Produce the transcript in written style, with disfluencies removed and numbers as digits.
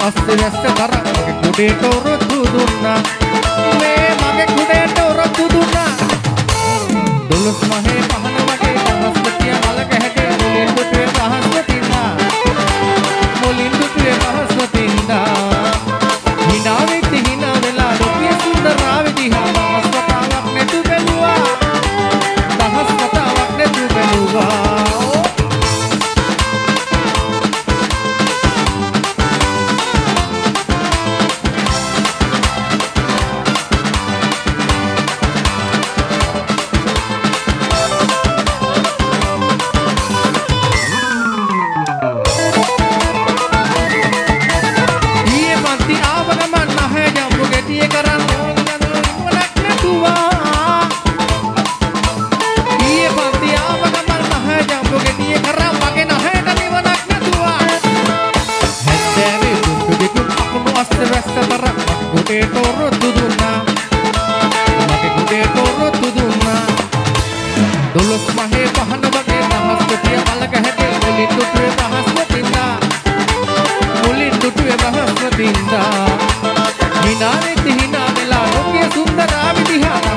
අස්සේ වැස්ස තරම් මගේ කුඩේට ඔරොත්තු දුන්නා මේ මගේ කුඩේට ඔරොත්තු දුන්නා දොළොස් මහේ පහන වගේ බහස්පතිය මලක හැටේ මුලින් දුටුවේ බහස්පතින්දා මුලින් දුටුවේ බහස්පතින්දා හිනා වෙති හිනා වෙලා ලෝකයේ සුන්දරාවේ දිහා දහස් වතාවක් නෙතු බැලුවා දහස් වතාවක් නෙතු බැලුවා දොළොස් මහේ පහන වගේ දහස්පතිය මලක හැටේ මුලින් දුටුවේ බහස්පතින්දා මුලින් දුටුවේ බහස්පතින්දා හිනා වෙති හිනා වෙලා ලෝකයේ සුන්දරාවේ දිහා